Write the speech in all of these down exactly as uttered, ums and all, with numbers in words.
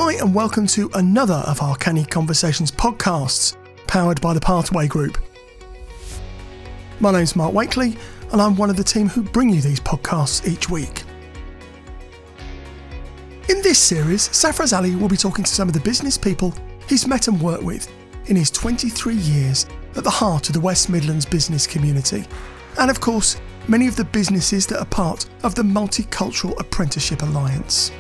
Hi and welcome to another of our Canny Conversations podcasts, powered by the Pathway Group. My name's Mark Wakely and I'm one of the team who bring you these podcasts each week. In this series, Safraz Ali will be talking to some of the business people he's met and worked with in his twenty-three years at the heart of the West Midlands business community, and of course, many of the businesses that are part of the Multicultural Apprenticeship Alliance.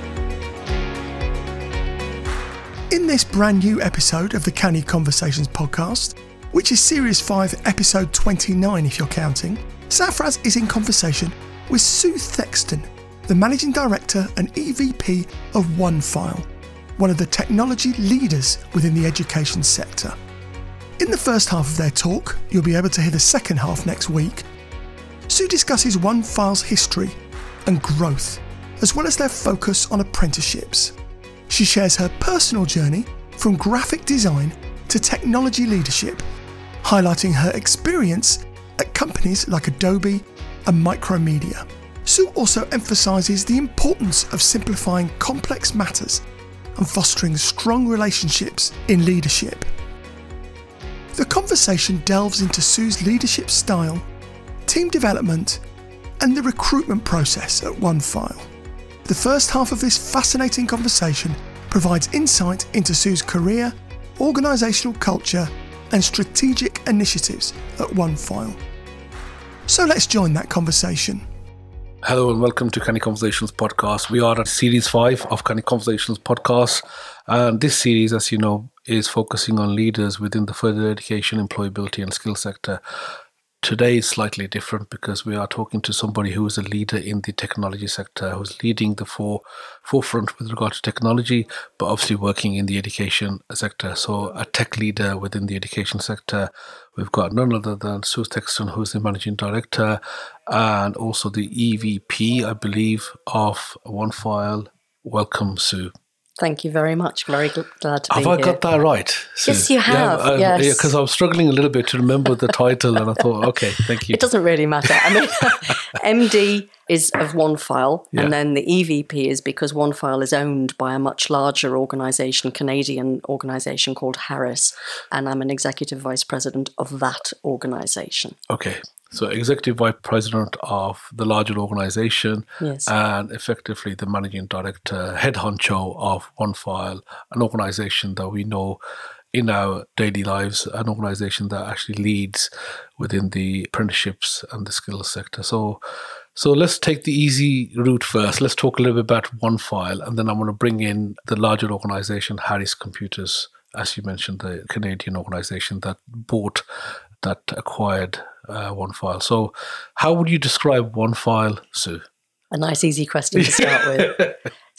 In this brand new episode of the Canny Conversations podcast, which is Series five, Episode twenty-nine if you're counting, Safraz is in conversation with Sue Thexton, the Managing Director and E V P of OneFile, one of the technology leaders within the education sector. In the first half of their talk, you'll be able to hear the second half next week. Sue discusses OneFile's history and growth, as well as their focus on apprenticeships. She shares her personal journey from graphic design to technology leadership, highlighting her experience at companies like Adobe and Micromedia. Sue also emphasises the importance of simplifying complex matters and fostering strong relationships in leadership. The conversation delves into Sue's leadership style, team development, and the recruitment process at OneFile. The first half of this fascinating conversation provides insight into Sue's career, organisational culture, and strategic initiatives at OneFile. So let's join that conversation. Hello and welcome to Canny Conversations podcast. We are at Series five of Canny Conversations podcast. And this series, as you know, is focusing on leaders within the further education, employability and skill sector. Today is slightly different because we are talking to somebody who is a leader in the technology sector, who's leading the fore, forefront with regard to technology, but obviously working in the education sector. So a tech leader within the education sector. We've got none other than Sue Thexton, who's the Managing Director, and also the E V P, I believe, of OneFile. Welcome, Sue. Thank you very much. Very glad to be here. Have here. I got that right, Sue? Yes, you have. Yeah, yes. Yeah, because I was struggling a little bit to remember the title, and I thought, okay, thank you. It doesn't really matter. I mean, M D is of OneFile, yeah. and then the E V P is because OneFile is owned by a much larger organisation, Canadian organisation called Harris, and I'm an executive vice president of that organisation. Okay. So executive vice president of the larger organisation, yes. and effectively the managing director, head honcho of OneFile, an organisation that we know in our daily lives, an organisation that actually leads within the apprenticeships and the skills sector. So so let's take the easy route first. Let's talk a little bit about OneFile, and then I'm going to bring in the larger organisation, Harris Computers, as you mentioned, the Canadian organisation that bought, that acquired uh, OneFile. So how would you describe OneFile, Sue? A nice easy question to start with.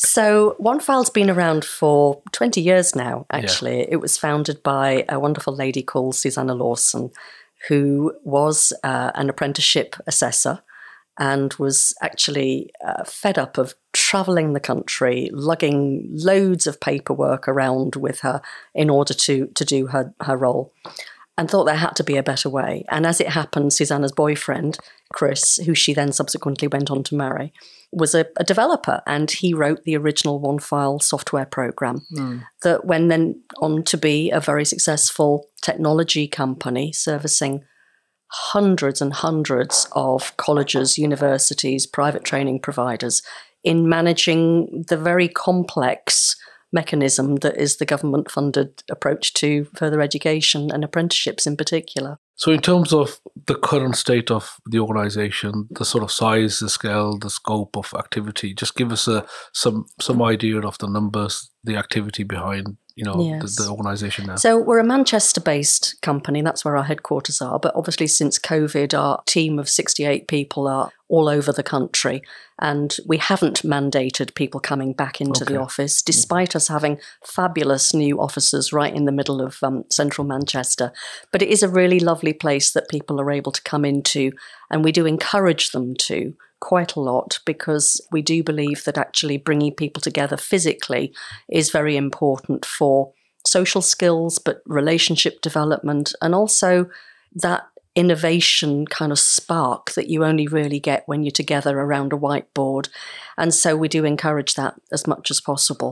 So OneFile's been around for twenty years now, actually. Yeah. It was founded by a wonderful lady called Susanna Lawson, who was uh, an apprenticeship assessor and was actually uh, fed up of travelling the country, lugging loads of paperwork around with her in order to, to do her, her role, and thought there had to be a better way. And as it happened, Susanna's boyfriend, Chris, who she then subsequently went on to marry, was a, a developer, and he wrote the original OneFile software program mm. that went then on to be a very successful technology company servicing hundreds and hundreds of colleges, universities, private training providers in managing the very complex mechanism that is the government-funded approach to further education and apprenticeships in particular. So in terms of the current state of the organisation, the sort of size, the scale, the scope of activity, just give us a, some some idea of the numbers, the activity behind you know, yes. the, the organisation now. So we're a Manchester-based company. That's where our headquarters are. But obviously since COVID, our team of sixty-eight people are all over the country. And we haven't mandated people coming back into okay. the office, despite us having fabulous new offices right in the middle of um, central Manchester. But it is a really lovely place that people are able to come into, and we do encourage them to quite a lot, because we do believe that actually bringing people together physically is very important for social skills, but relationship development, and also that innovation kind of spark that you only really get when you're together around a whiteboard. And so we do encourage that as much as possible.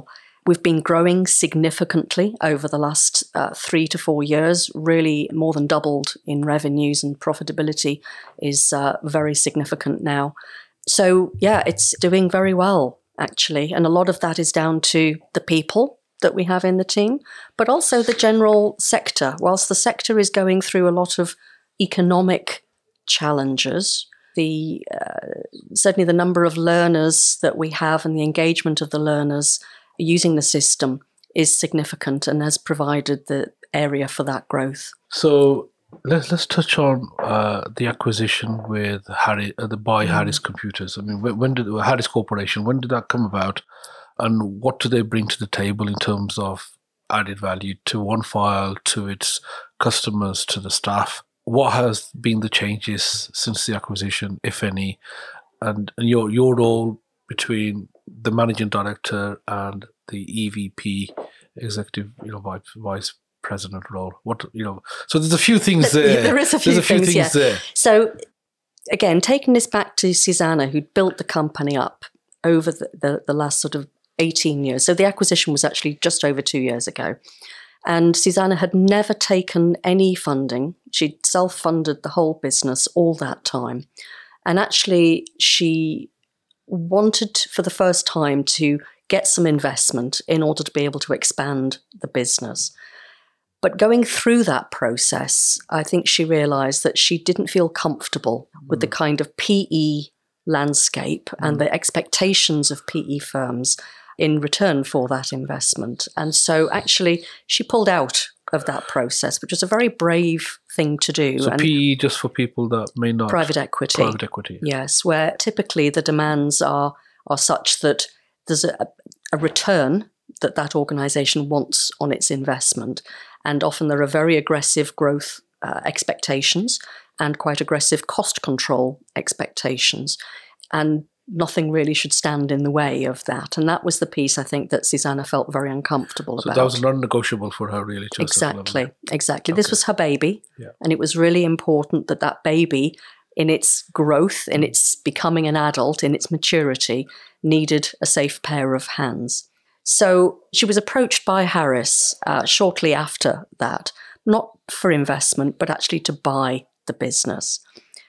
We've been growing significantly over the last uh, three to four years, really more than doubled in revenues, and profitability is uh, very significant now. So, yeah, it's doing very well, actually. And a lot of that is down to the people that we have in the team, but also the general sector. Whilst the sector is going through a lot of economic challenges, the uh, certainly the number of learners that we have and the engagement of the learners using the system is significant and has provided the area for that growth. So let's let's touch on uh, the acquisition with Harry, uh, the by mm. Harris Computers. I mean, when, when did Harris Corporation? When did that come about, and what do they bring to the table in terms of added value to OneFile, to its customers, to the staff? What has been the changes since the acquisition, if any, and, and your your role between the managing director and the E V P, executive, you know, vice, vice president role? What, you know, so there's a few things there. There is a few, there's a few things, things yeah. there. So again, taking this back to Susanna, who built the company up over the, the, the last sort of eighteen years. So the acquisition was actually just over two years ago. And Susanna had never taken any funding. She'd self-funded the whole business all that time. And actually, she wanted for the first time to get some investment in order to be able to expand the business. But going through that process, I think she realised that she didn't feel comfortable mm. with the kind of P E landscape mm. and the expectations of P E firms in return for that investment. And so actually she pulled out of that process, which was a very brave thing to do. So and P E, just for people that may not... Private equity. Private equity. Yes, where typically the demands are are such that there's a, a return that that organisation wants on its investment. And often there are very aggressive growth uh, expectations and quite aggressive cost control expectations. And nothing really should stand in the way of that. And that was the piece, I think, that Susanna felt very uncomfortable so about. So that was non-negotiable for her, really. To exactly, exactly. Okay. This was her baby. Yeah. And it was really important that that baby, in its growth, in its becoming an adult, in its maturity, needed a safe pair of hands. So she was approached by Harris uh, shortly after that, not for investment, but actually to buy the business.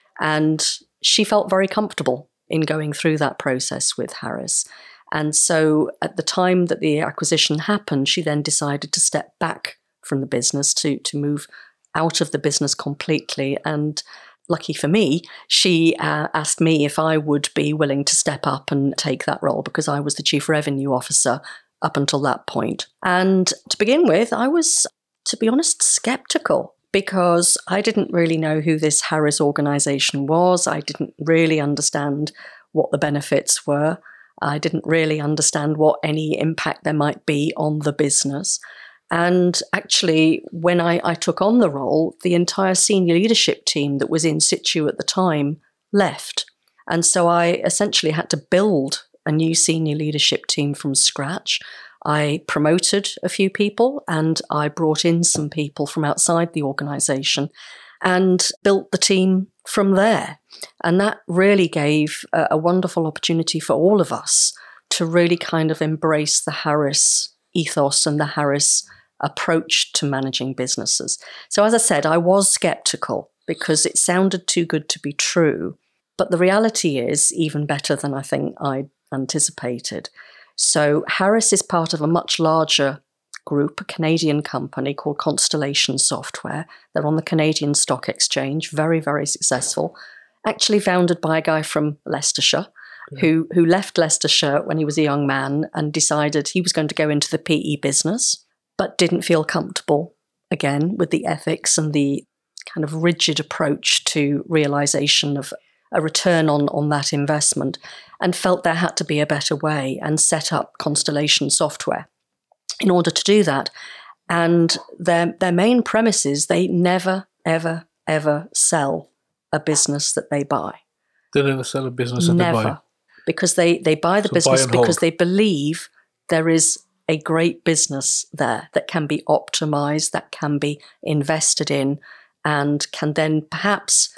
And she felt very comfortable in going through that process with Harris. And so at the time that the acquisition happened, she then decided to step back from the business, to, to move out of the business completely. And lucky for me, she uh, asked me if I would be willing to step up and take that role, because I was the Chief Revenue Officer up until that point. And to begin with, I was, to be honest, skeptical, because I didn't really know who this Harris organisation was. I didn't really understand what the benefits were. I didn't really understand what any impact there might be on the business. And actually, when I, I took on the role, the entire senior leadership team that was in situ at the time left. And so I essentially had to build a new senior leadership team from scratch. I promoted a few people and I brought in some people from outside the organisation and built the team from there. And that really gave a, a wonderful opportunity for all of us to really kind of embrace the Harris ethos and the Harris approach to managing businesses. So as I said, I was sceptical because it sounded too good to be true. But the reality is even better than I think I anticipated. So Harris is part of a much larger group, a Canadian company called Constellation Software. They're on the Canadian Stock Exchange, very, very successful. Actually founded by a guy from Leicestershire, yeah. who, who left Leicestershire when he was a young man and decided he was going to go into the P E business, but didn't feel comfortable, again, with the ethics and the kind of rigid approach to realisation of a return on, on that investment, and felt there had to be a better way, and set up Constellation Software in order to do that. And their their main premise is they never, ever, ever sell a business that they buy. They never sell a business that never. they buy? Because they, they buy the so business buy because hold. They believe there is a great business there that can be optimized, that can be invested in, and can then perhaps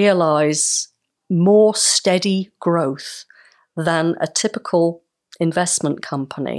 realize more steady growth than a typical investment company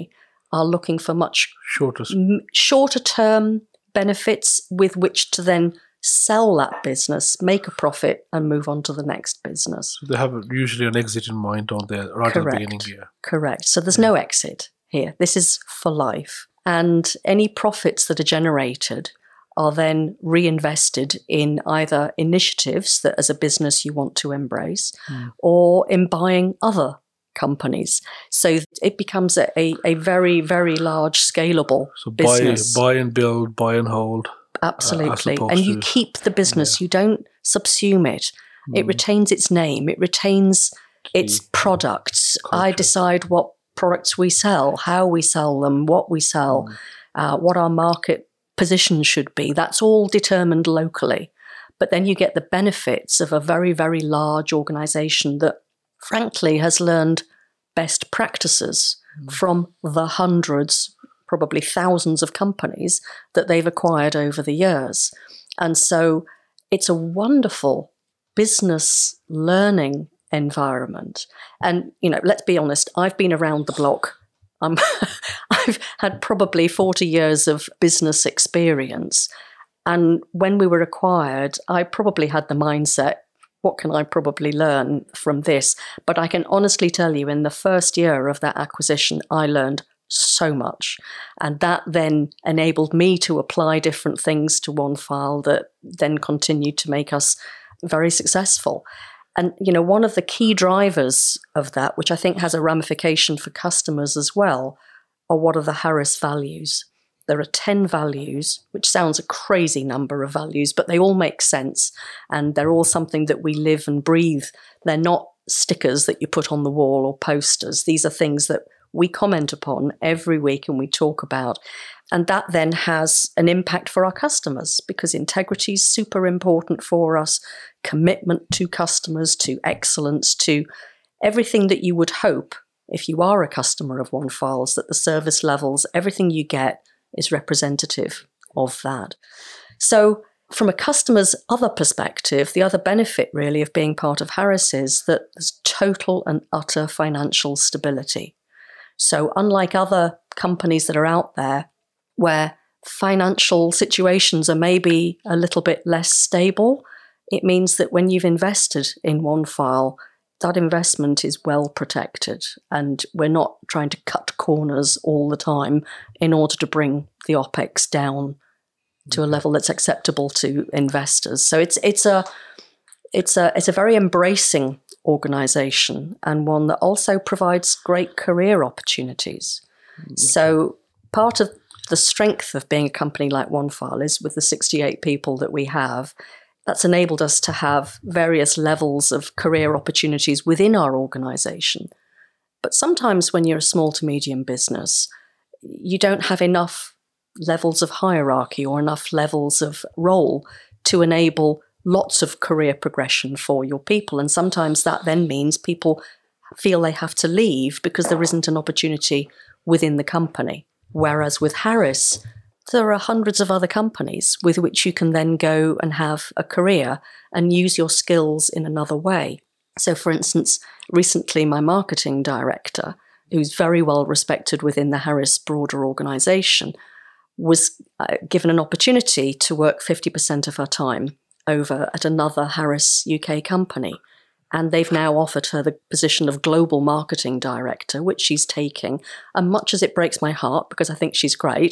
are looking for much shorter, m- shorter term benefits with which to then sell that business, make a profit, and move on to the next business. So they have usually an exit in mind, don't they? Right at the beginning, yeah. Correct. So there's no exit here. This is for life. And any profits that are generated are then reinvested in either initiatives that as a business you want to embrace mm. or in buying other companies. So it becomes a, a, a very, very large scalable so business. So buy, buy and build, buy and hold. Absolutely. Uh, and you to, keep the business. Yeah. You don't subsume it. Mm. It retains its name. It retains Key. its products. Culture. I decide what products we sell, how we sell them, what we sell, mm. uh, what our market position should be. That's all determined locally. But then you get the benefits of a very, very large organization that, frankly, has learned best practices mm. from the hundreds, probably thousands of companies that they've acquired over the years. And so it's a wonderful business learning environment. And, you know, let's be honest, I've been around the block. Um, I've had probably forty years of business experience. And when we were acquired, I probably had the mindset, what can I probably learn from this? But I can honestly tell you, in the first year of that acquisition, I learned so much. And that then enabled me to apply different things to OneFile that then continued to make us very successful. And, you know, one of the key drivers of that, which I think has a ramification for customers as well, are what are the Harris values. There are ten values, which sounds a crazy number of values, but they all make sense. And they're all something that we live and breathe. They're not stickers that you put on the wall or posters. These are things that we comment upon every week and we talk about. And that then has an impact for our customers because integrity is super important for us, commitment to customers, to excellence, to everything that you would hope if you are a customer of OneFiles, that the service levels, everything you get is representative of that. So from a customer's other perspective, the other benefit really of being part of Harris is that there's total and utter financial stability. So unlike other companies that are out there where financial situations are maybe a little bit less stable, it means that when you've invested in OneFile, that investment is well protected and we're not trying to cut corners all the time in order to bring the OPEX down to a level that's acceptable to investors. So it's it's a it's a it's a very embracing organization and one that also provides great career opportunities. Okay. So part of the strength of being a company like OneFile is with the sixty-eight people that we have, that's enabled us to have various levels of career opportunities within our organization. But sometimes when you're a small to medium business, you don't have enough levels of hierarchy or enough levels of role to enable lots of career progression for your people. And sometimes that then means people feel they have to leave because there isn't an opportunity within the company. Whereas with Harris, there are hundreds of other companies with which you can then go and have a career and use your skills in another way. So, for instance, recently my marketing director, who's very well respected within the Harris broader organization, was uh, given an opportunity to work fifty percent of her time over at another Harris U K company. And they've now offered her the position of global marketing director, which she's taking. And much as it breaks my heart, because I think she's great,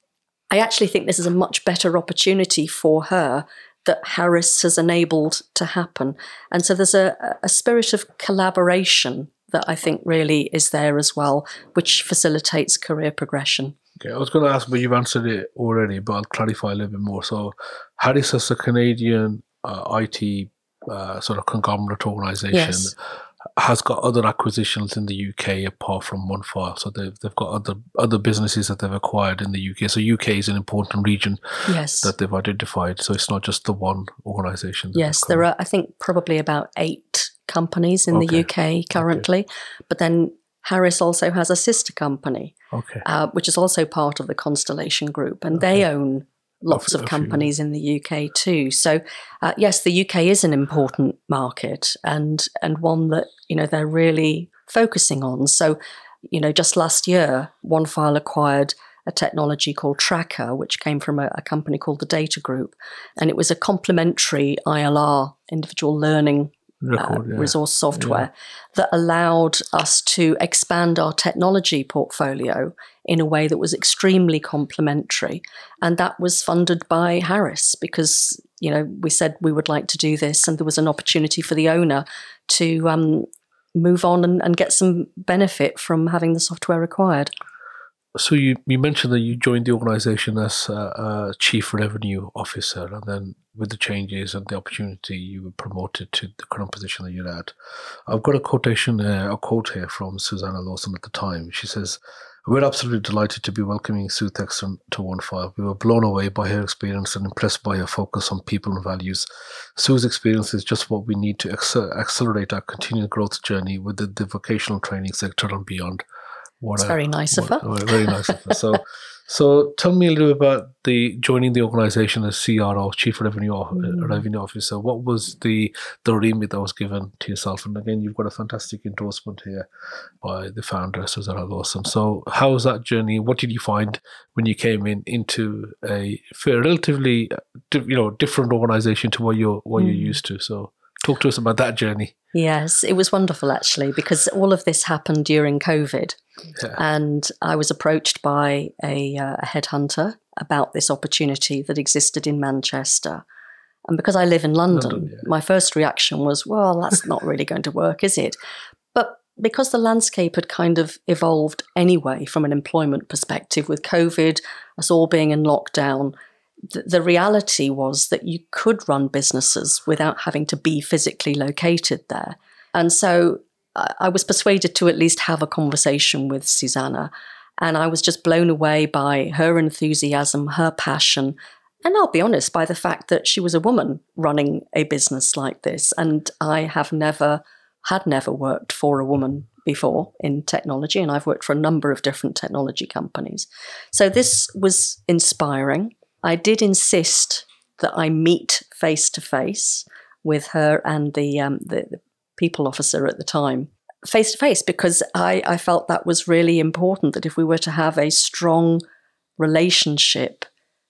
I actually think this is a much better opportunity for her that Harris has enabled to happen. And so there's a, a spirit of collaboration that I think really is there as well, which facilitates career progression. Okay, I was going to ask, but you've answered it already, but I'll clarify a little bit more. So Harris is a Canadian uh, I T uh, sort of conglomerate organisation. Yes. Has got other acquisitions in the U K apart from OneFile. So they've, they've got other other businesses that they've acquired in the U K. So U K is an important region yes. that they've identified. So it's not just the one organisation. Yes, there are, I think, probably about eight companies in okay. the U K currently. Okay. But then Harris also has a sister company, okay. uh, which is also part of the Constellation Group. And okay. they own lots of companies in the U K too. So, uh, yes, the U K is an important market and and one that, you know, they're really focusing on. So You know, just last year, OneFile acquired a technology called Tracker, which came from a, a company called the Data Group. And it was a complementary I L R, individual learning Record, uh, yeah. resource software, yeah. that allowed us to expand our technology portfolio in a way that was extremely complementary. And that was funded by Harris because, you know, we said we would like to do this, and there was an opportunity for the owner to um, move on and, and get some benefit from having the software acquired. So you, you mentioned that you joined the organisation as a, a chief revenue officer, and then with the changes and the opportunity, you were promoted to the current position that you're at. I've got a quotation, uh, a quote here from Susanna Lawson at the time. She says, "We're absolutely delighted to be welcoming Sue Theakston to OneFile. We were blown away by her experience and impressed by her focus on people and values. Sue's experience is just what we need to acc- accelerate our continued growth journey within the vocational training sector and beyond." What it's a, very nice of her. What, very nice of her. So, so tell me a little bit about the joining the organisation as C R O, Chief Revenue mm. Revenue Officer. What was the the remit that was given to yourself? And again, you've got a fantastic endorsement here by the founder, Susanna Lawson. So, how was that journey? What did you find when you came in into a relatively, you know, different organisation to what you're what mm. you're used to? So, talk to us about that journey. Yes, it was wonderful actually, because all of this happened during COVID. Yeah. And I was approached by a, uh, a headhunter about this opportunity that existed in Manchester. And because I live in London, London yeah. my first reaction was, well, that's not really going to work, is it? But because the landscape had kind of evolved anyway from an employment perspective with COVID, us all being in lockdown, th- the reality was that you could run businesses without having to be physically located there. And so I was persuaded to at least have a conversation with Susanna, and I was just blown away by her enthusiasm, her passion, and I'll be honest, by the fact that she was a woman running a business like this. And I have never, had never worked for a woman before in technology, and I've worked for a number of different technology companies. So this was inspiring. I did insist that I meet face to face with her and the um, the, the people officer at the time, face to face, because I, I felt that was really important, that if we were to have a strong relationship,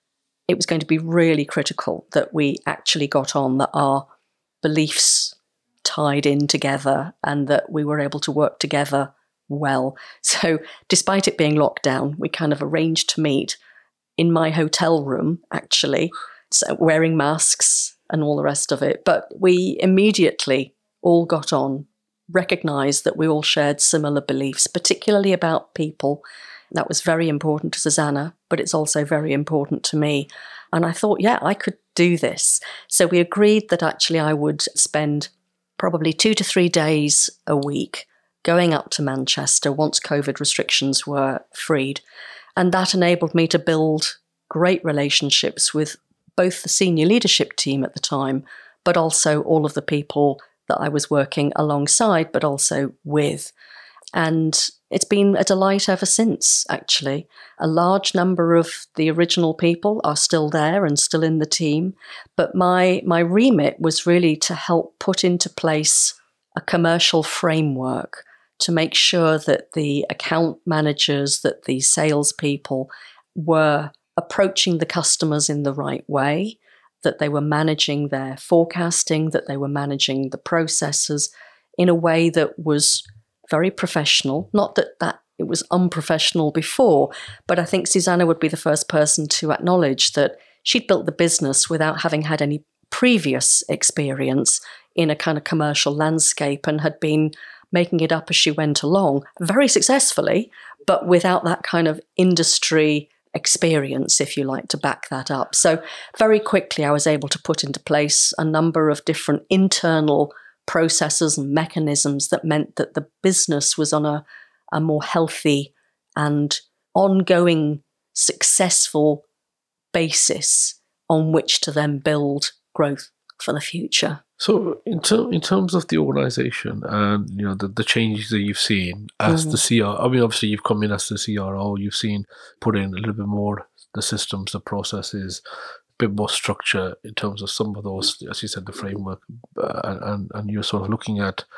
it was going to be really critical that we actually got on, that our beliefs tied in together and that we were able to work together well. So despite it being locked down, we kind of arranged to meet in my hotel room, actually, so wearing masks and all the rest of it. But we immediately all got on, recognised that we all shared similar beliefs, particularly about people. That was very important to Susanna, but it's also very important to me. And I thought, yeah, I could do this. So we agreed that actually I would spend probably two to three days a week going up to Manchester once COVID restrictions were freed. And that enabled me to build great relationships with both the senior leadership team at the time, but also all of the people that I was working alongside, but also with. And it's been a delight ever since, actually. A large number of the original people are still there and still in the team. But my, my remit was really to help put into place a commercial framework to make sure that the account managers, that the salespeople were approaching the customers in the right way, that they were managing their forecasting, that they were managing the processes in a way that was very professional. Not that, that it was unprofessional before, but I think Susanna would be the first person to acknowledge that she'd built the business without having had any previous experience in a kind of commercial landscape and had been making it up as she went along, very successfully, but without that kind of industry experience, if you like, to back that up. So very quickly I was able to put into place a number of different internal processes and mechanisms that meant that the business was on a, a more healthy and ongoing successful basis on which to then build growth for the future. So in, ter- in terms of the organisation and, you know, the, the changes that you've seen as mm. the C R O, I mean, obviously you've come in as the C R O, you've seen put in a little bit more the systems, the processes, a bit more structure in terms of some of those, as you said, the framework, uh, and, and you're sort of looking at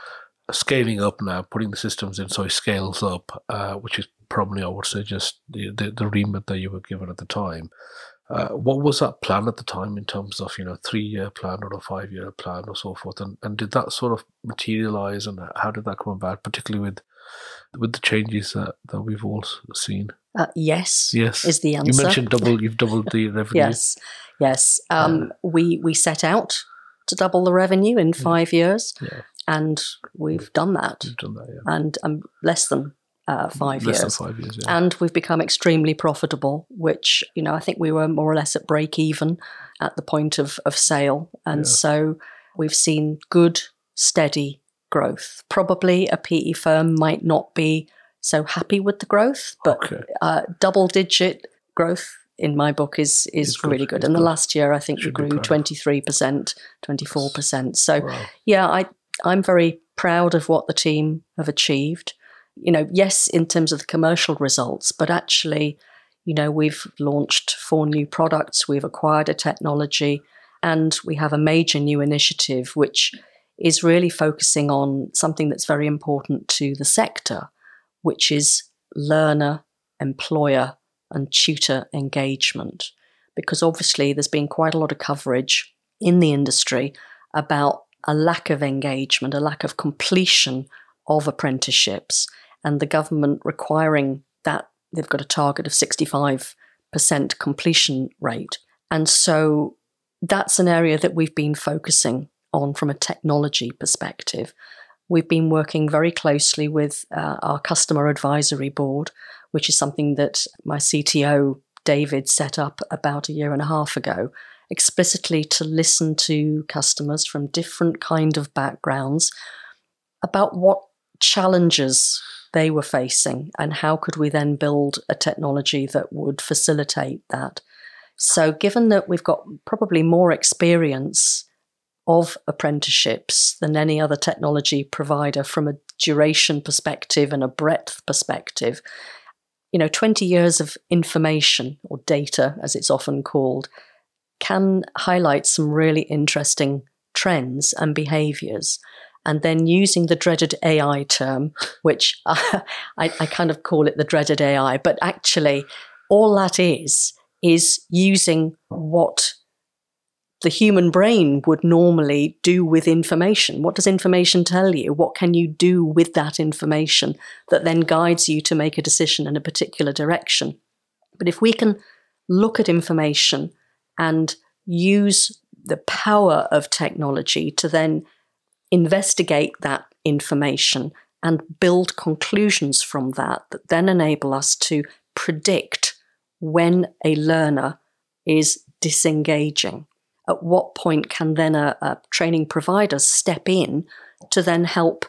scaling up now, putting the systems in so it scales up, uh, which is probably, I would say, just the, the, the remit that you were given at the time. Uh, what was that plan at the time in terms of, you know, three-year plan or a five-year plan or so forth? And, and did that sort of materialize, and how did that come about, particularly with with the changes that, that we've all seen? Uh, yes, yes, is the answer. You mentioned double. You've doubled the revenue. yes, yes. Um, uh, we we set out to double the revenue in five yeah. years, yeah. and we've done that. We've done that, yeah. And um, less than uh, five less years. Than five years, yeah. And we've become extremely profitable. Which, you know, I think we were more or less at break even at the point of of sale, and yeah. so we've seen good, steady growth. Probably a P E firm might not be so happy with the growth, but okay. uh, double-digit growth in my book is is it's really good. good. And the last year, I think Should we grew twenty-three percent, twenty-four percent. So, wow. yeah, I I'm very proud of what the team have achieved. You know, yes, in terms of the commercial results, but actually, you know, we've launched four new products, we've acquired a technology, and we have a major new initiative which is really focusing on something that's very important to the sector, which is learner, employer, and tutor engagement. Because obviously there's been quite a lot of coverage in the industry about a lack of engagement, a lack of completion of apprenticeships, and the government requiring that they've got a target of sixty-five percent completion rate. And so that's an area that we've been focusing on from a technology perspective. We've been working very closely with uh, our customer advisory board, which is something that my C T O, David, set up about a year and a half ago, explicitly to listen to customers from different kind of backgrounds about what challenges they were facing and how could we then build a technology that would facilitate that. So given that we've got probably more experience of apprenticeships than any other technology provider from a duration perspective and a breadth perspective, you know, twenty years of information, or data as it's often called, can highlight some really interesting trends and behaviours. And then using the dreaded A I term, which I, I, I kind of call it the dreaded A I, but actually all that is, is using what the human brain would normally do with information. What does information tell you? What can you do with that information that then guides you to make a decision in a particular direction? But if we can look at information and use the power of technology to then investigate that information and build conclusions from that, that then enable us to predict when a learner is disengaging. At what point can then a, a training provider step in to then help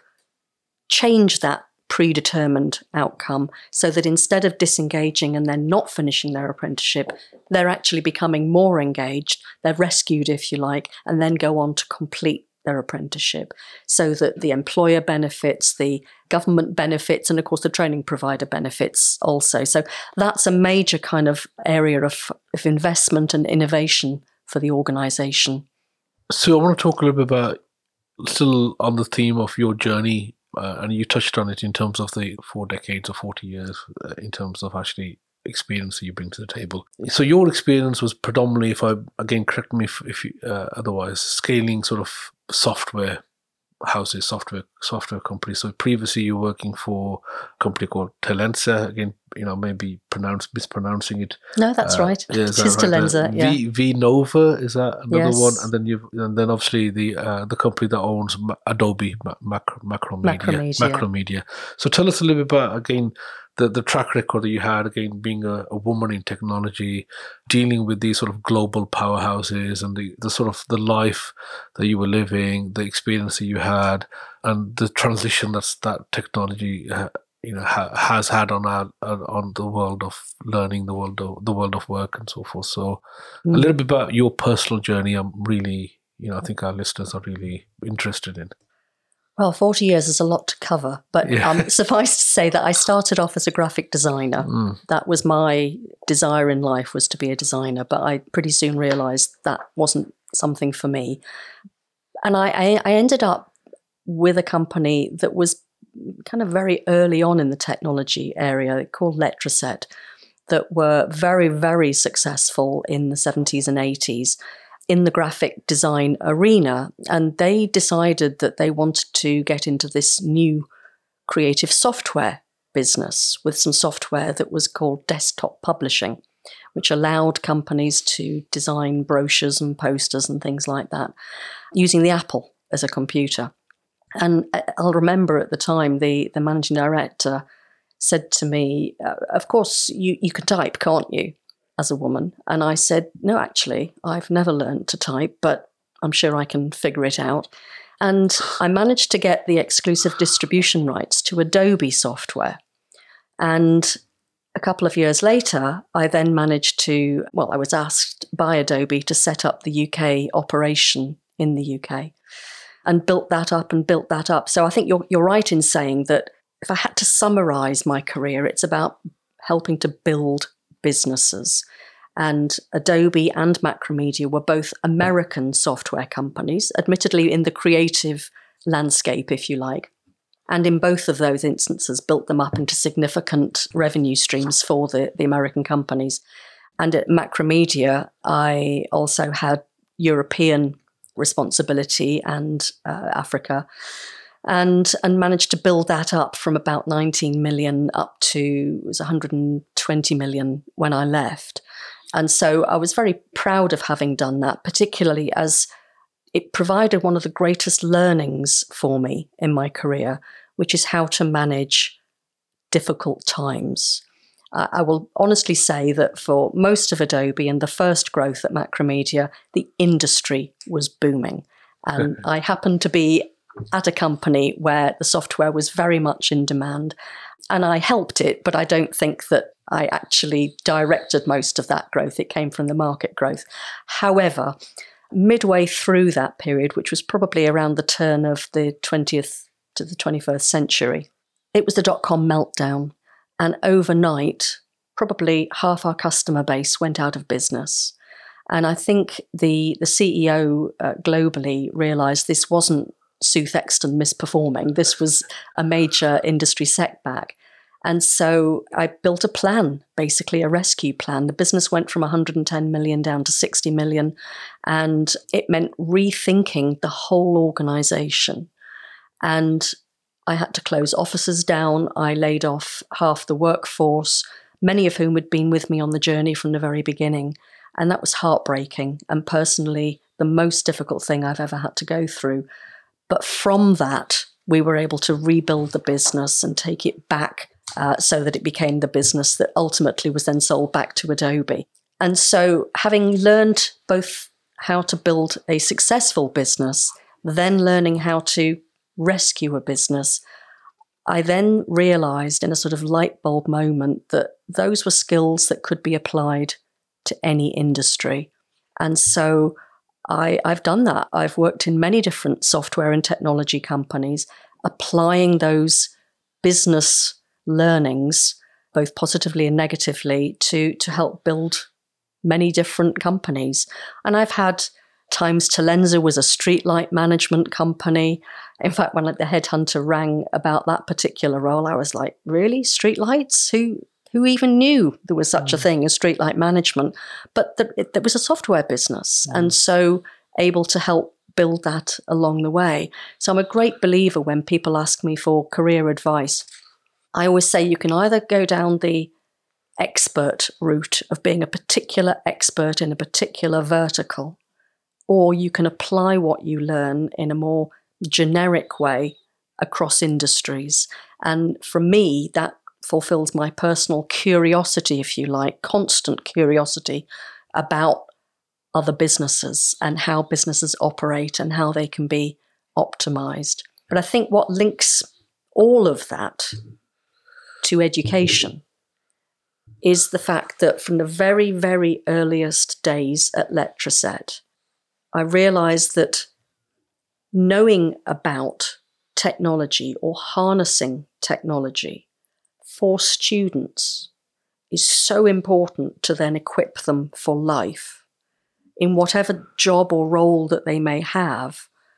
change that predetermined outcome so that instead of disengaging and then not finishing their apprenticeship, they're actually becoming more engaged, they're rescued, if you like, and then go on to complete their apprenticeship so that the employer benefits, the government benefits, and of course the training provider benefits also. So that's a major kind of area of, of investment and innovation for the organisation. So I want to talk a little bit about, still on the theme of your journey, uh, and you touched on it in terms of the four decades or forty years, uh, in terms of actually experience that you bring to the table. So your experience was predominantly, if I, again, correct me if, if you, uh, otherwise, scaling sort of software houses, software software companies. So previously you were working for a company called Telensa, again, you know, maybe pronounce mispronouncing it. No, that's uh, right. Yeah, it is right? Telensa, yeah. V, v Nova, is that another yes. one? And then you and then obviously the uh, the company that owns Adobe, Macro, Macromedia, Macromedia. Macromedia. So tell us a little bit about, again, the, the track record that you had, again, being a, a woman in technology, dealing with these sort of global powerhouses and the, the sort of the life that you were living, the experience that you had, and the transition that's that technology uh, you know ha, has had on our on the world of learning, the world of the world of work, and so forth. So mm. a little bit about your personal journey. I'm really, you know, I think our listeners are really interested in. Well, forty years is a lot to cover, but yeah. um, suffice to say that I started off as a graphic designer. Mm. That was my desire in life, was to be a designer, but I pretty soon realised that wasn't something for me. And I, I, I ended up with a company that was kind of very early on in the technology area called Letraset, that were very, very successful in the seventies and eighties in the graphic design arena. And they decided that they wanted to get into this new creative software business with some software that was called desktop publishing, which allowed companies to design brochures and posters and things like that using the Apple as a computer. And I'll remember at the time, the, the managing director said to me, uh, of course, you, you can type, can't you, as a woman? And I said, no, actually, I've never learned to type, but I'm sure I can figure it out. And I managed to get the exclusive distribution rights to Adobe software. And a couple of years later, I then managed to, well, I was asked by Adobe to set up the U K operation in the U K and built that up and built that up. So I think you're you're right in saying that if I had to summarize my career, it's about helping to build businesses. And Adobe and Macromedia were both American software companies, admittedly in the creative landscape, if you like. And in both of those instances, built them up into significant revenue streams for the, the American companies. And at Macromedia, I also had European responsibility and uh, Africa, and and managed to build that up from about nineteen million up to, it was one hundred twenty million when I left. And so I was very proud of having done that, particularly as it provided one of the greatest learnings for me in my career, which is how to manage difficult times. Uh, I will honestly say that for most of Adobe and the first growth at Macromedia, the industry was booming. And I happened to be at a company where the software was very much in demand. And I helped it, but I don't think that I actually directed most of that growth. It came from the market growth. However, midway through that period, which was probably around the turn of the twentieth to the twenty-first century, it was the dot-com meltdown. And overnight, probably half our customer base went out of business. And I think the, the C E O uh, globally realised this wasn't Sue Thexton misperforming. This was a major industry setback. And so I built a plan, basically a rescue plan. The business went from one hundred ten million down to sixty million. And it meant rethinking the whole organisation. And I had to close offices down. I laid off half the workforce, many of whom had been with me on the journey from the very beginning. And that was heartbreaking and personally the most difficult thing I've ever had to go through. But from that, we were able to rebuild the business and take it back uh, so that it became the business that ultimately was then sold back to Adobe. And so having learned both how to build a successful business, then learning how to rescue a business, I then realized in a sort of light bulb moment that those were skills that could be applied to any industry. And so I, I've done that. I've worked in many different software and technology companies, applying those business learnings, both positively and negatively, to, to help build many different companies. And I've had times Talenza was a streetlight management company. In fact, when like, the headhunter rang about that particular role, I was like, really? Streetlights? Who who even knew there was such mm. a thing as streetlight management? But the, it, there was a software business. Mm. And so able to help build that along the way. So I'm a great believer when people ask me for career advice. I always say you can either go down the expert route of being a particular expert in a particular vertical, or you can apply what you learn in a more generic way across industries. And for me, that fulfills my personal curiosity, if you like, constant curiosity about other businesses and how businesses operate and how they can be optimized. But I think what links all of that to education is the fact that from the very, very earliest days at Letraset, I realized that knowing about technology or harnessing technology for students is so important to then equip them for life. In whatever job or role that they may have,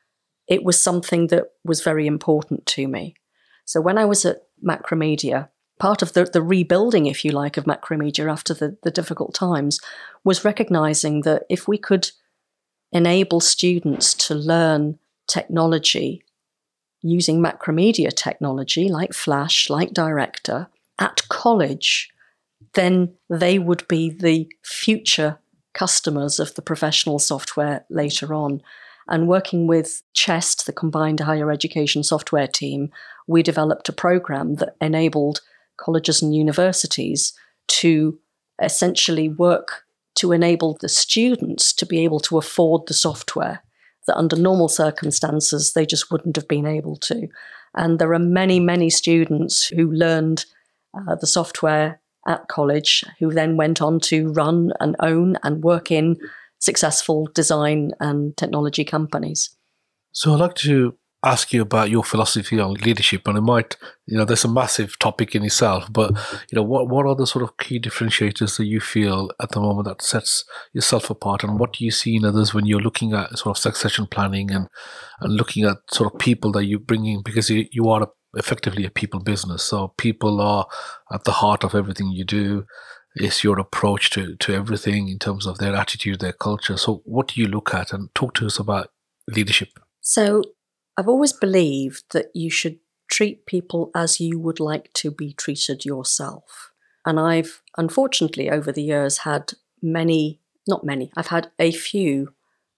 it was something that was very important to me. So when I was at Macromedia, part of the, the rebuilding, if you like, of Macromedia after the, the difficult times was recognizing that if we could enable students to learn technology using Macromedia technology like Flash, like Director, at college, then they would be the future customers of the professional software later on. And working with CHEST, the Combined Higher Education Software Team, we developed a program that enabled colleges and universities to essentially work to enable the students to be able to afford the software that under normal circumstances they just wouldn't have been able to. And there are many, many students who learned uh, the software at college who then went on to run and own and work in successful design and technology companies. So I'd like to ask you about your philosophy on leadership, and it might, you know, there's a massive topic in itself, but, you know, what, what are the sort of key differentiators that you feel at the moment that sets yourself apart, and what do you see in others when you're looking at sort of succession planning and, and looking at sort of people that you bring in, because you, you are a, effectively a people business, so people are at the heart of everything you do. It's your approach to, to everything in terms of their attitude, their culture. So what do you look at, and talk to us about leadership? So I've always believed that you should treat people as you would like to be treated yourself. And I've, unfortunately, over the years had many, not many, I've had a few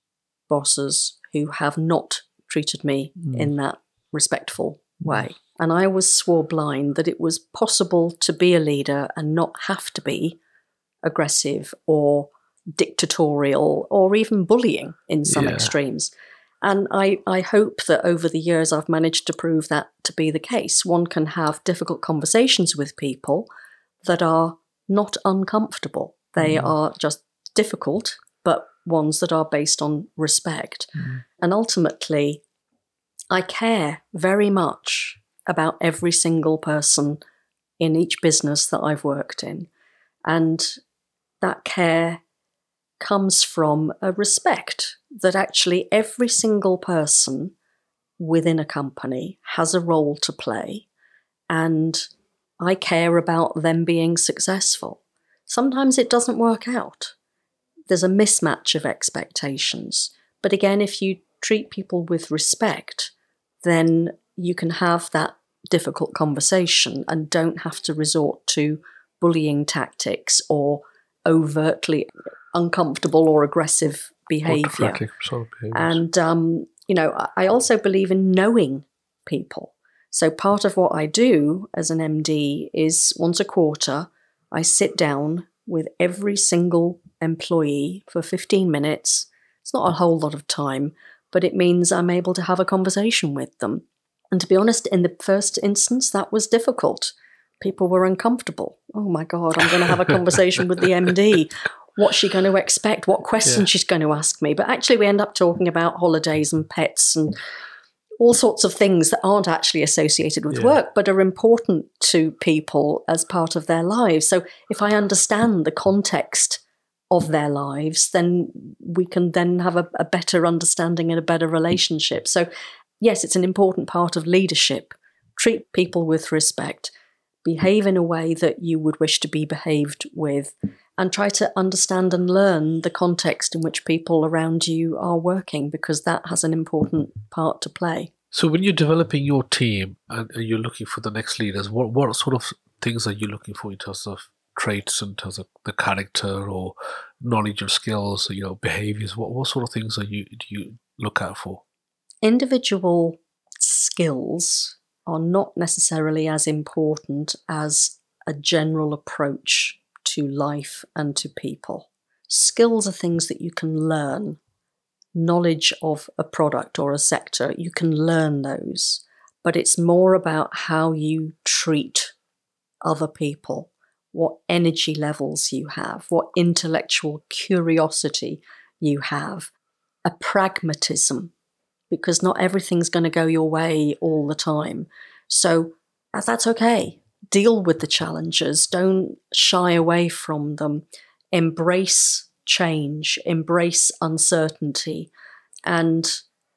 bosses who have not treated me mm. in that respectful way. And I was swore blind that it was possible to be a leader and not have to be aggressive or dictatorial or even bullying in some yeah. extremes. And I, I hope that over the years I've managed to prove that to be the case. One can have difficult conversations with people that are not uncomfortable. They mm. are just difficult, but ones that are based on respect. Mm. And ultimately, I care very much about every single person in each business that I've worked in. And that care comes from a respect that actually every single person within a company has a role to play, and I care about them being successful. Sometimes it doesn't work out. There's a mismatch of expectations. But again, if you treat people with respect, then you can have that difficult conversation and don't have to resort to bullying tactics or overtly uncomfortable or aggressive behaviour. Sort of and, um, you know, I also believe in knowing people. So part of what I do as an M D is once a quarter, I sit down with every single employee for fifteen minutes. It's not a whole lot of time, but it means I'm able to have a conversation with them. And to be honest, in the first instance, that was difficult. People were uncomfortable. Oh my God, I'm going to have a conversation with the M D. What's she going to expect? What questions yeah. she's going to ask me? But actually we end up talking about holidays and pets and all sorts of things that aren't actually associated with yeah. work, but are important to people as part of their lives. So if I understand the context of their lives, then we can then have a, a better understanding and a better relationship. So yes, it's an important part of leadership. Treat people with respect, behave in a way that you would wish to be behaved with, and try to understand and learn the context in which people around you are working, because that has an important part to play. So when you're developing your team and you're looking for the next leaders, what, what sort of things are you looking for in terms of traits, in terms of the character or knowledge or skills, or, you know, behaviors? What, what sort of things are you do you look out for? Individual skills are not necessarily as important as a general approach to life and to people. Skills are things that you can learn. Knowledge of a product or a sector, you can learn those, but it's more about how you treat other people, what energy levels you have, what intellectual curiosity you have, a pragmatism, because not everything's going to go your way all the time. So that's okay. Deal with the challenges. Don't shy away from them. Embrace change. Embrace uncertainty. And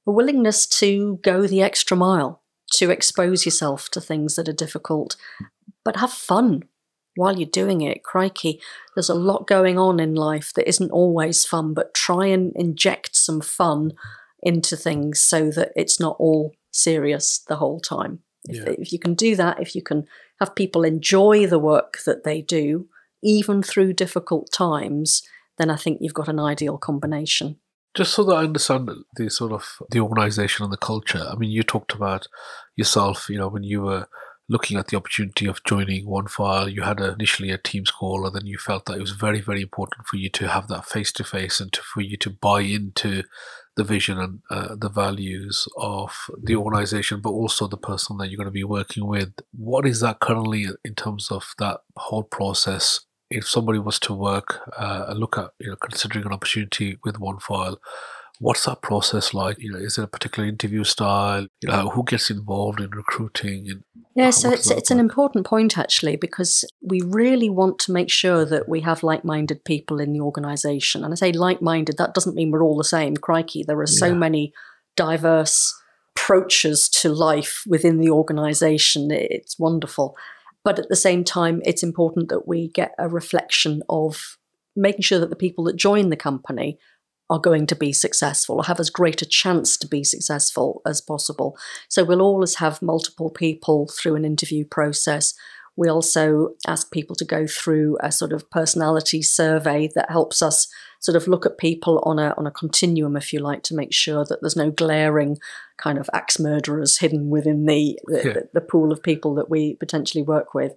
a willingness to go the extra mile, to expose yourself to things that are difficult, but have fun while you're doing it. Crikey, there's a lot going on in life that isn't always fun, but try and inject some fun into things so that it's not all serious the whole time. If, Yeah. if you can do that, if you can have people enjoy the work that they do, even through difficult times, then I think you've got an ideal combination. Just so that I understand the sort of the organisation and the culture. I mean, you talked about yourself, you know, when you were looking at the opportunity of joining OneFile, you had a, initially a Teams call, and then you felt that it was very, very important for you to have that face-to-face and to, for you to buy into the vision and uh, the values of the organisation, but also the person that you're going to be working with. What is that currently in terms of that whole process? If somebody was to work, uh, look at, you know, considering an opportunity with OneFile, what's that process like? You know, is it a particular interview style? You know, who gets involved in recruiting? And Yeah, so it's it's an important point actually, because we really want to make sure that we have like-minded people in the organisation. And I say like-minded, that doesn't mean we're all the same. Crikey, there are so Yeah. many diverse approaches to life within the organisation. It's wonderful. But at the same time, it's important that we get a reflection of making sure that the people that join the company are going to be successful or have as great a chance to be successful as possible. So we'll always have multiple people through an interview process. We also ask people to go through a sort of personality survey that helps us sort of look at people on a on a continuum, if you like, to make sure that there's no glaring kind of axe murderers hidden within the the, Yeah. the, the pool of people that we potentially work with.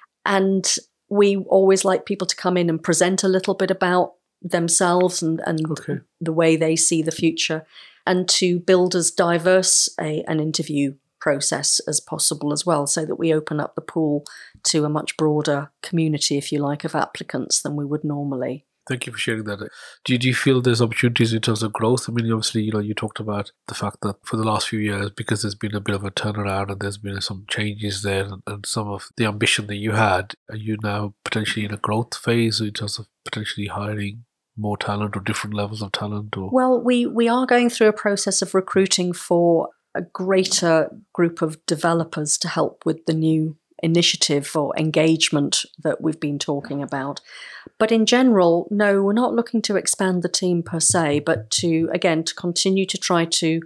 And we always like people to come in and present a little bit about themselves and, and Okay. the way they see the future, and to build as diverse a, an interview process as possible as well, so that we open up the pool to a much broader community, if you like, of applicants than we would normally. Thank you for sharing that. Do you, do you feel there's opportunities in terms of growth? I mean, obviously, you know, you talked about the fact that for the last few years, because there's been a bit of a turnaround and there's been some changes there, and, and some of the ambition that you had, are you now potentially in a growth phase in terms of potentially hiring more talent or different levels of talent? Or Well, we, we are going through a process of recruiting for a greater group of developers to help with the new initiative or engagement that we've been talking about. But in general, no, we're not looking to expand the team per se, but to, again, to continue to try to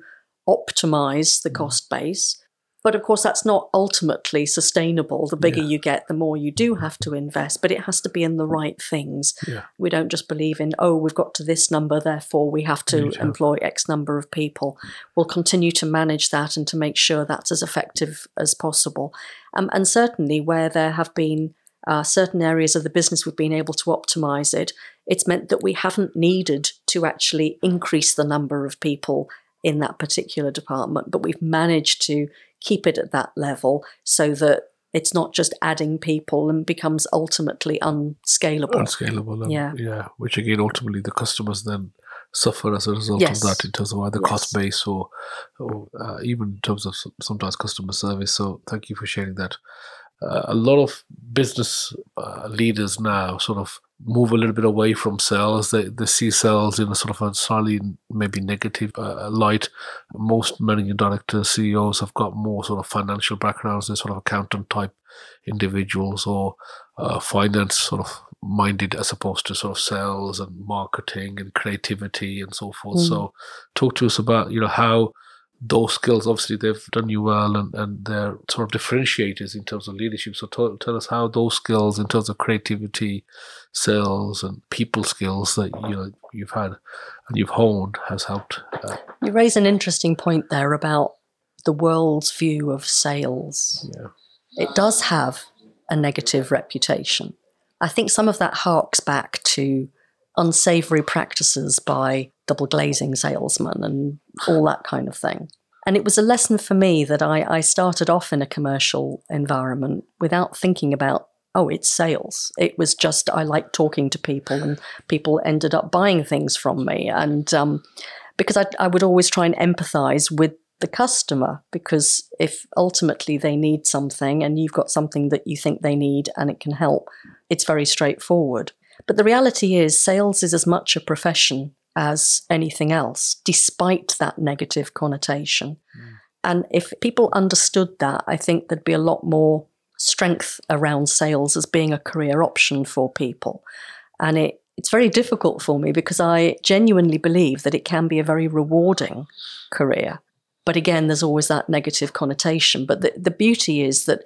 optimize the cost base. But of course, that's not ultimately sustainable. The bigger Yeah. you get, the more you do have to invest, but it has to be in the right things. Yeah. We don't just believe in, oh, we've got to this number, therefore we have to Need to. employ X number of people. We'll continue to manage that and to make sure that's as effective as possible. Um, and certainly where there have been uh, certain areas of the business we've been able to optimize it, it's meant that we haven't needed to actually increase the number of people in that particular department, but we've managed to keep it at that level so that it's not just adding people and becomes ultimately unscalable. unscalable. And, Yeah. yeah. Which again, ultimately, the customers then suffer as a result Yes. of that in terms of either cost Yes. base or, or uh, even in terms of some- sometimes customer service. So thank you for sharing that. Uh, a lot of business uh, leaders now sort of move a little bit away from sales. They, they see sales in a sort of a slightly maybe negative uh, light. Most managing directors, C E Os have got more sort of financial backgrounds. They're sort of accountant type individuals or uh, finance sort of minded as opposed to sort of sales and marketing and creativity and so forth. Mm. So talk to us about, you know, how those skills, obviously they've done you well and, and they're sort of differentiators in terms of leadership. So tell, tell us how those skills in terms of creativity, sales and people skills that, you know, you've had and you've honed has helped. Uh, You raise an interesting point there about the world's view of sales. yeah. It does have a negative reputation. I think some of that harks back to unsavory practices by double glazing salesmen and all that kind of thing. And it was a lesson for me that I, I started off in a commercial environment without thinking about, oh, it's sales. It was just I like talking to people and people ended up buying things from me. And um, because I, I would always try and empathize with the customer, because if ultimately they need something and you've got something that you think they need and it can help, it's very straightforward. But the reality is sales is as much a profession as anything else, despite that negative connotation. Mm. And if people understood that, I think there'd be a lot more strength around sales as being a career option for people. And it, it's very difficult for me because I genuinely believe that it can be a very rewarding career. But again, there's always that negative connotation. But the, the beauty is that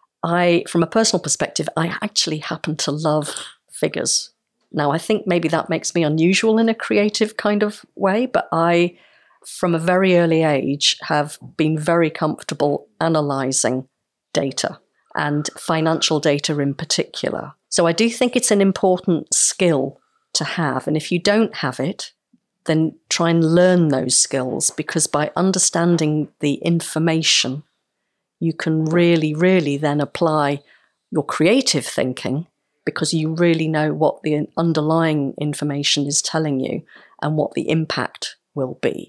I, from a personal perspective, I actually happen to love figures. Now, I think maybe that makes me unusual in a creative kind of way, but I, from a very early age, have been very comfortable analysing data and financial data in particular. So I do think it's an important skill to have. And if you don't have it, then try and learn those skills, because by understanding the information, you can really, really then apply your creative thinking, because you really know what the underlying information is telling you and what the impact will be.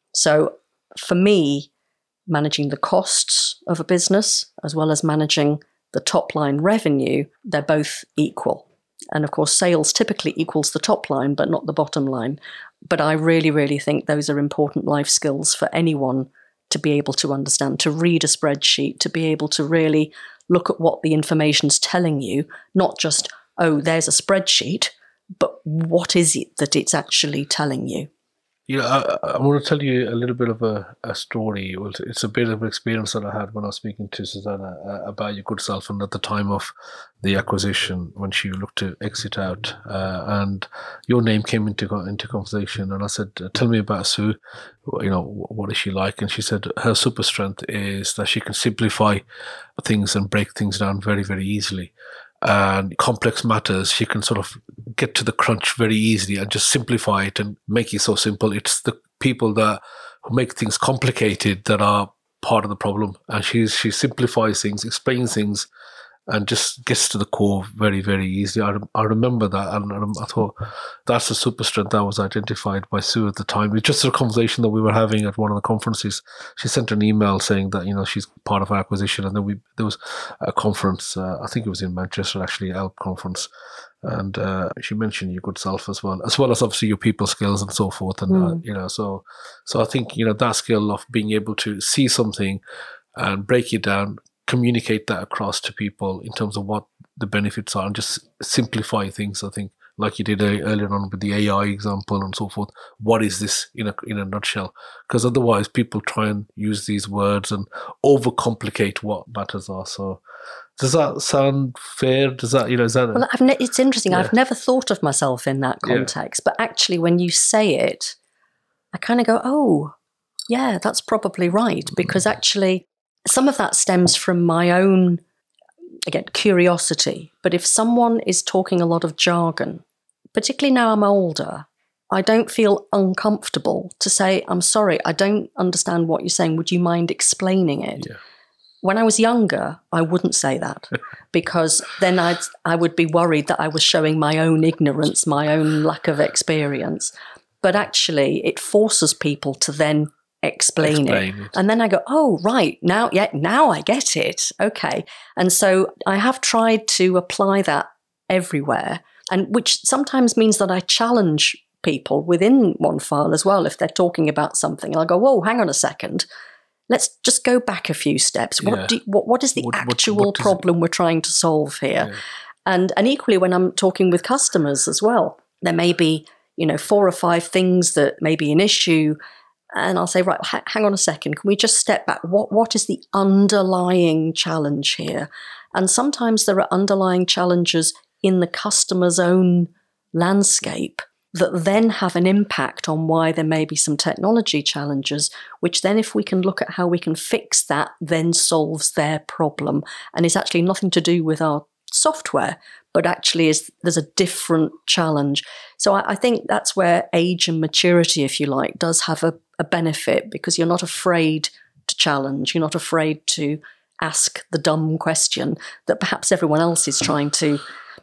So for me, managing the costs of a business as well as managing the top line revenue, they're both equal. And of course, sales typically equals the top line, but not the bottom line. But I really, really think those are important life skills for anyone to be able to understand, to read a spreadsheet, to be able to really look at what the information's telling you, not just, oh, there's a spreadsheet, but what is it that it's actually telling you? Yeah, I, I want to tell you a little bit of a, a story. Well, it's a bit of an experience that I had when I was speaking to Susanna uh, about your good self, and at the time of the acquisition, when she looked to exit out, uh, and your name came into into conversation, and I said, "Tell me about Sue. You know, what is she like?" And she said her super strength is that she can simplify things and break things down very, very easily. And complex matters, she can sort of get to the crunch very easily and just simplify it and make it so simple. It's the people that make things complicated that are part of the problem. And she she simplifies things, explains things, and just gets to the core very, very easily. I, I remember that, and I thought that's a super strength that was identified by Sue at the time. It was just a conversation that we were having at one of the conferences. She sent an email saying that, you know, she's part of our acquisition, and then we there was a conference, uh, I think it was in Manchester, actually, Elp conference, and uh, she mentioned your good self as well, as well as obviously your people skills and so forth. And, mm. uh, you know, so so I think, you know, that skill of being able to see something and break it down, communicate that across to people in terms of what the benefits are, and just simplify things. I think, like you did earlier on with the A I example and so forth. What is this in a in a nutshell? Because otherwise, people try and use these words and overcomplicate what matters are. So, does that sound fair? Does that, you know, is that? Well, I've ne- it's interesting. Yeah. I've never thought of myself in that context, yeah. But actually, when you say it, I kind of go, "Oh, yeah, that's probably right," because actually, some of that stems from my own, again, curiosity. But if someone is talking a lot of jargon, particularly now I'm older, I don't feel uncomfortable to say, I'm sorry, I don't understand what you're saying. Would you mind explaining it? Yeah. When I was younger, I wouldn't say that because then I'd, I would be worried that I was showing my own ignorance, my own lack of experience. But actually, it forces people to then Explain, explain it. it and then I go, oh right, now yeah now I get it, okay. And so I have tried to apply that everywhere, and which sometimes means that I challenge people within one file as well. If they're talking about something, I'll go, whoa, hang on a second, let's just go back a few steps. What yeah. do, what, what is the what, actual what, what problem we're trying to solve here? Yeah. And and equally when I'm talking with customers as well, there may be, you know, four or five things that may be an issue. And I'll say, right, h- hang on a second. Can we just step back? What What is the underlying challenge here? And sometimes there are underlying challenges in the customer's own landscape that then have an impact on why there may be some technology challenges, which then if we can look at how we can fix that, then solves their problem. And it's actually nothing to do with our software, but actually is there's a different challenge. So I, I think that's where age and maturity, if you like, does have a, a benefit, because you're not afraid to challenge. You're not afraid to ask the dumb question that perhaps everyone else is trying to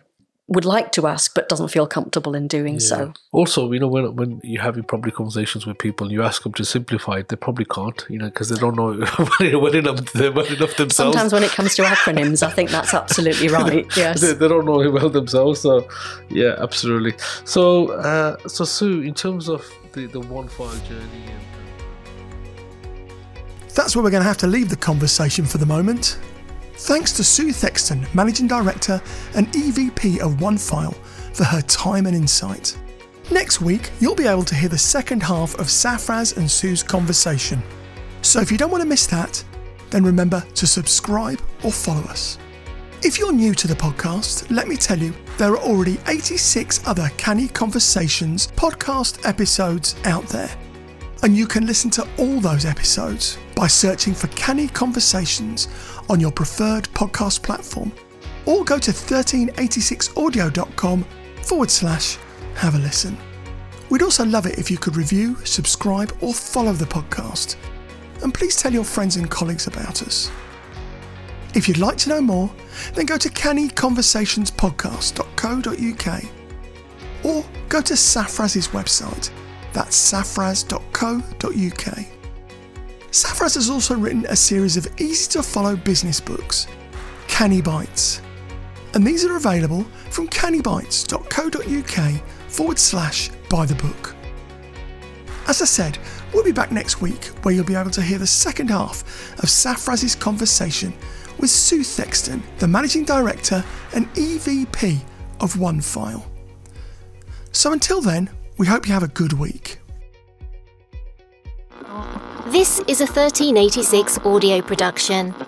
would like to ask but doesn't feel comfortable in doing Yeah. so. Also, you know, when when you have your probably conversations with people, you ask them to simplify it, they probably can't, you know, because they don't know well enough, well enough themselves. Sometimes when it comes to acronyms, I think that's absolutely right. Yes. they, they don't know it well themselves. So, yeah, absolutely. So, uh, so Sue, in terms of the, the one file journey, and That's where we're going to have to leave the conversation for the moment. Thanks to Sue Thexton, Managing Director and E V P of OneFile, for her time and insight. Next week, you'll be able to hear the second half of Safraz and Sue's conversation. So if you don't want to miss that, then remember to subscribe or follow us. If you're new to the podcast, let me tell you, there are already eighty-six other Canny Conversations podcast episodes out there. And you can listen to all those episodes by searching for Canny Conversations on your preferred podcast platform, or go to thirteen eighty-six audio dot com forward slash have a listen. We'd also love it if you could review, subscribe or follow the podcast. And please tell your friends and colleagues about us. If you'd like to know more, then go to canny conversations podcast dot co dot uk or go to Safraz's website. That's safraz dot co dot uk. Safraz has also written a series of easy-to-follow business books, Canny Bites, and these are available from canny bites dot co dot uk forward slash buy the book. As I said, we'll be back next week where you'll be able to hear the second half of Safraz's conversation with Sue Thexton, the Managing Director and E V P of OneFile. So until then, we hope you have a good week. This is a thirteen eighty-six audio production.